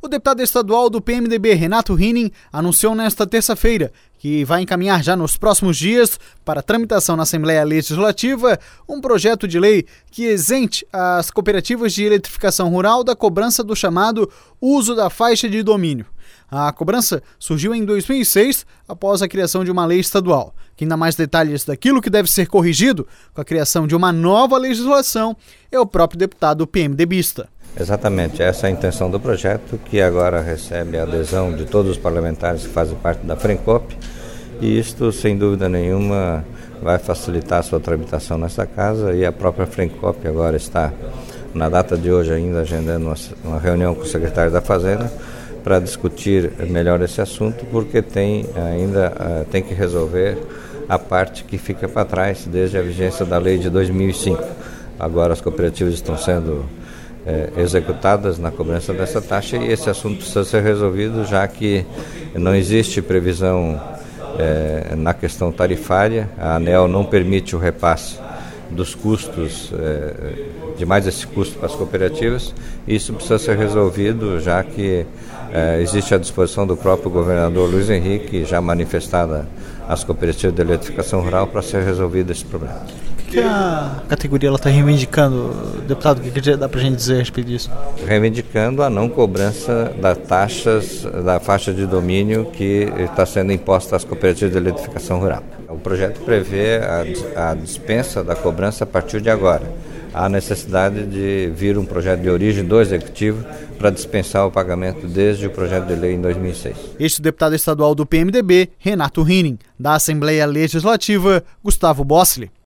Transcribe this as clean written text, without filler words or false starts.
O deputado estadual do PMDB, Renato Hinning, anunciou nesta terça-feira que vai encaminhar já nos próximos dias para tramitação na Assembleia Legislativa um projeto de lei que isente as cooperativas de eletrificação rural da cobrança do chamado uso da faixa de domínio. A cobrança surgiu em 2006, após a criação de uma lei estadual. Quem dá mais detalhes daquilo que deve ser corrigido com a criação de uma nova legislação é o próprio deputado PMDBista. Exatamente, essa é a intenção do projeto, que agora recebe a adesão de todos os parlamentares que fazem parte da Frencop, e isto, sem dúvida nenhuma, vai facilitar a sua tramitação nessa casa, e a própria Frencop agora está, na data de hoje ainda, agendando uma reunião com o secretário da Fazenda para discutir melhor esse assunto, porque tem que resolver a parte que fica para trás desde a vigência da lei de 2005. Agora as cooperativas estão sendo executadas na cobrança dessa taxa e esse assunto precisa ser resolvido, já que não existe previsão na questão tarifária. A ANEEL não permite o repasse dos custos, de mais esse custo para as cooperativas. Isso precisa ser resolvido, já que existe a disposição do próprio governador Luiz Henrique, já manifestada às cooperativas de eletrificação rural, para ser resolvido esse problema. O que a categoria está reivindicando, deputado? O que dá para a gente dizer a respeito disso? Reivindicando a não cobrança das taxas da faixa de domínio que está sendo imposta às cooperativas de eletrificação rural. O projeto prevê a dispensa da cobrança a partir de agora. Há necessidade de vir um projeto de origem do Executivo para dispensar o pagamento desde o projeto de lei em 2006. Este deputado estadual do PMDB, Renato Hinning, da Assembleia Legislativa, Gustavo Bossli.